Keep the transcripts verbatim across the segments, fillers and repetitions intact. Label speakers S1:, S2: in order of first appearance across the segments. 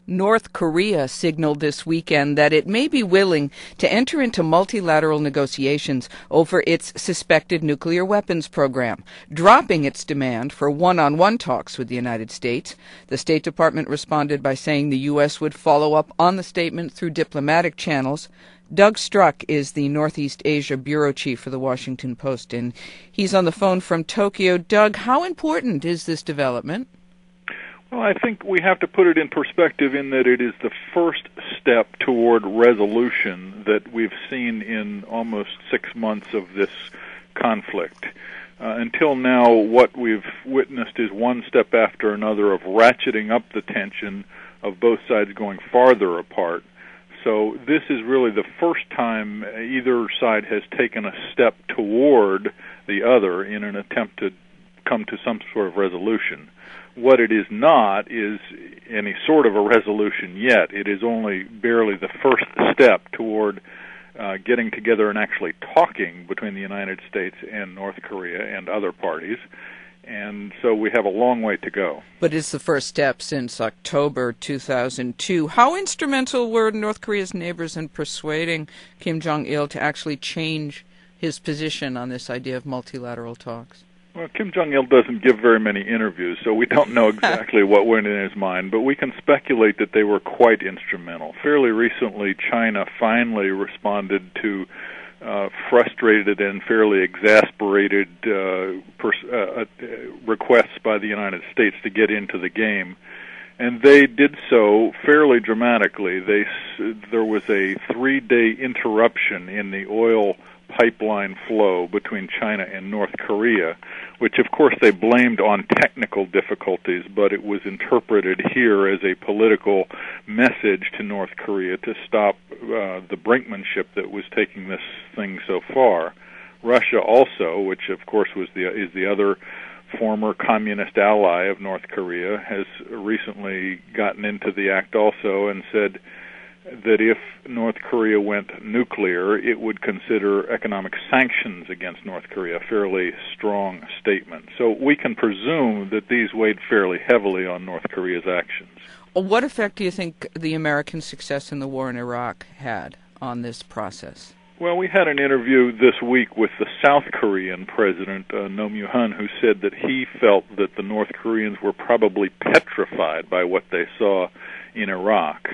S1: North Korea signaled this weekend that it may be willing to enter into multilateral negotiations over its suspected nuclear weapons program, dropping its demand for one-on-one talks with the United States. The State Department responded by saying the U S would follow up on the statement through diplomatic channels. Doug Struck is the Northeast Asia bureau chief for the Washington Post, and he's on the phone from Tokyo. Doug, how important is this development?
S2: Well, I think we have to put it in perspective in that it is the first step toward resolution that we've seen in almost six months of this conflict. Uh, until now, what we've witnessed is one step after another of ratcheting up the tension, of both sides going farther apart. So this is really the first time either side has taken a step toward the other in an attempt to come to some sort of resolution. What it is not is any sort of a resolution yet. It is only barely the first step toward uh, getting together and actually talking between the United States and North Korea and other parties. And so we have a long way to go.
S1: But it's the first step since October two thousand two. How instrumental were North Korea's neighbors in persuading Kim Jong-il to actually change his position on this idea of multilateral talks?
S2: Well, Kim Jong-il doesn't give very many interviews, so we don't know exactly what went in his mind, but we can speculate that they were quite instrumental. Fairly recently, China finally responded to uh, frustrated and fairly exasperated uh, pers- uh, uh, requests by the United States to get into the game, and they did so fairly dramatically. They there was a three-day interruption in the oil pipeline flow between China and North Korea, which of course they blamed on technical difficulties, but it was interpreted here as a political message to North Korea to stop uh, the brinkmanship that was taking this thing so far. Russia also, which of course was the is the other former communist ally of North Korea, has recently gotten into the act also and said that if North Korea went nuclear, it would consider economic sanctions against North Korea, a fairly strong statement. So we can presume that these weighed fairly heavily on North Korea's actions.
S1: What effect do you think the American success in the war in Iraq had on this process?
S2: Well, we had an interview this week with the South Korean president, uh, Roh Moo-hyun, who said that he felt that the North Koreans were probably petrified by what they saw in Iraq.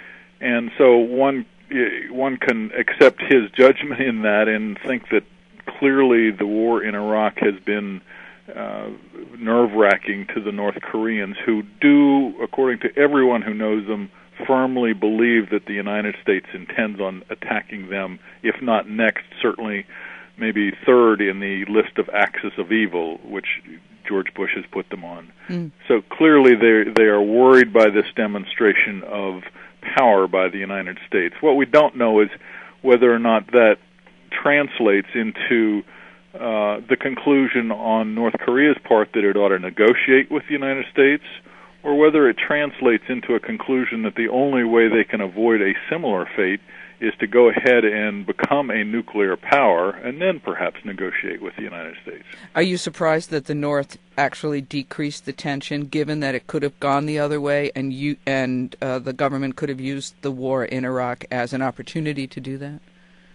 S2: And so one one can accept his judgment in that and think that clearly the war in Iraq has been uh, nerve-wracking to the North Koreans, who do, according to everyone who knows them, firmly believe that the United States intends on attacking them, if not next, certainly maybe third in the list of axis of evil, which George Bush has put them on. Mm. So clearly they they are worried by this demonstration of power by the United States. What we don't know is whether or not that translates into uh, the conclusion on North Korea's part that it ought to negotiate with the United States, or whether it translates into a conclusion that the only way they can avoid a similar fate is to go ahead and become a nuclear power and then perhaps negotiate with the United States.
S1: Are you surprised that the North actually decreased the tension, given that it could have gone the other way and you and uh, the government could have used the war in Iraq as an opportunity to do that?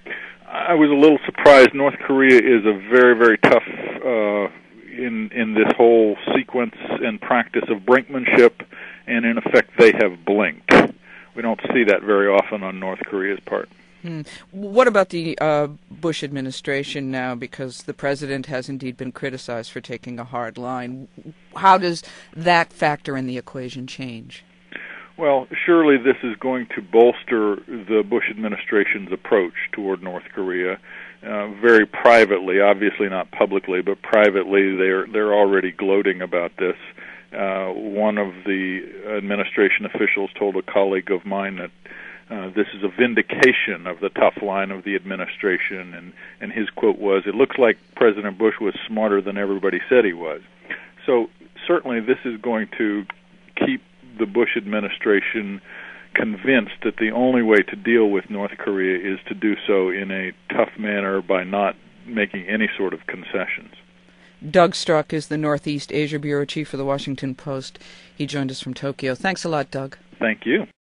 S2: I was a little surprised. North Korea is a very, very tough uh, in in this whole sequence and practice of brinkmanship, and in effect they have blinked. We don't see that very often on North Korea's part.
S1: Hmm. What about the uh, Bush administration now? Because the president has indeed been criticized for taking a hard line. How does that factor in the equation change?
S2: Well, surely this is going to bolster the Bush administration's approach toward North Korea. Uh, very privately, obviously not publicly, but privately, they're they're already gloating about this. Uh, one of the administration officials told a colleague of mine that uh, this is a vindication of the tough line of the administration, and, and his quote was, "It looks like President Bush was smarter than everybody said he was." So certainly this is going to keep the Bush administration convinced that the only way to deal with North Korea is to do so in a tough manner by not making any sort of concessions.
S1: Doug Struck is the Northeast Asia Bureau Chief for the Washington Post. He joined us from Tokyo. Thanks a lot, Doug.
S2: Thank you.